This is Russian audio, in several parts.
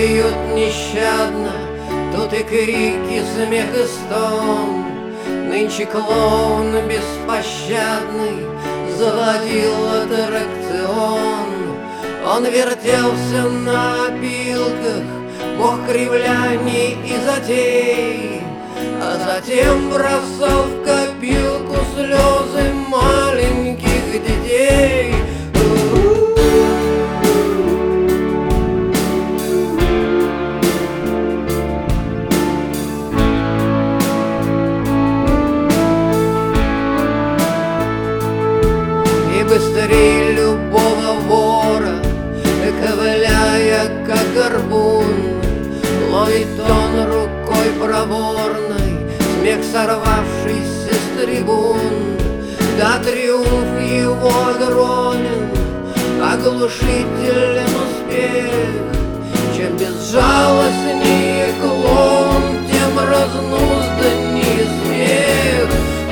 бьют нещадно, тут и крики, смех и стон. Нынче клоун беспощадный заводил аттракцион. Он вертелся на опилках, бог кривляний и затей, а затем бросал в копилку слезы маленьких детей. И быстрее любого вора, ковыляя как горбун, ловит он рукой проворной смех сорвавшийся с трибун. Да триумф его огромен, оглушителен успех. Чем безжалостнее клоун, тем разнузданнее смех.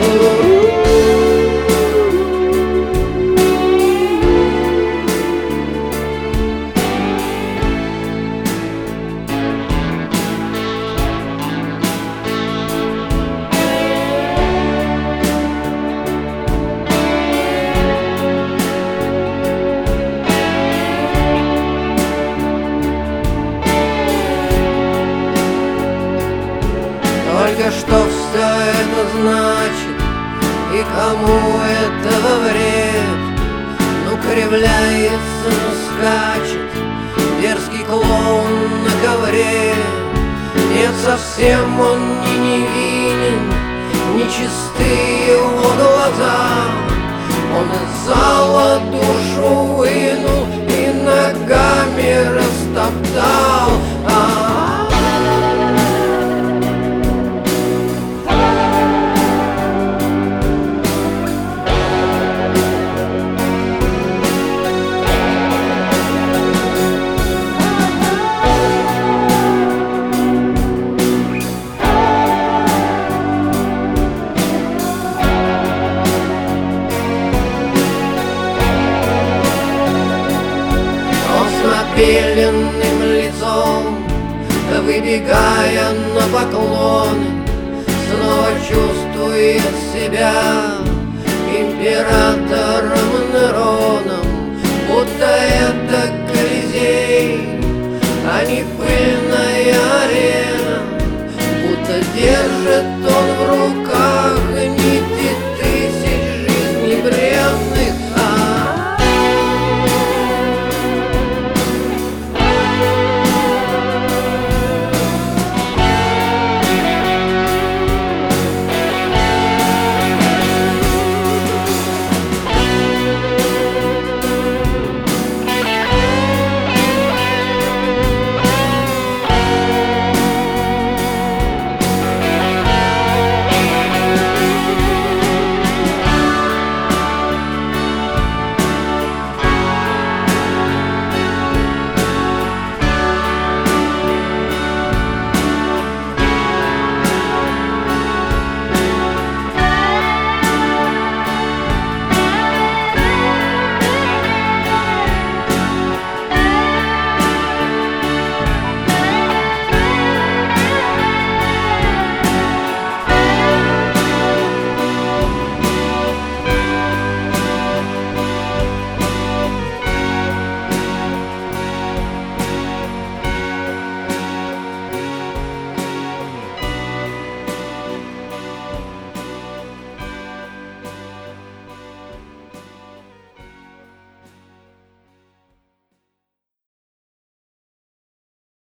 Только что все это значит, и кому этого вред? Ну, кривляется, ну, скачет дерзкий клоун на ковре. Нет, совсем он не невинен, не чисты его глаза. Он из зала душу вынул и ногами растоптал. Беленным лицом, выбегая на поклоны, снова чувствует себя императором Нероном, будто это Колизей, а не пыльная арена, будто держит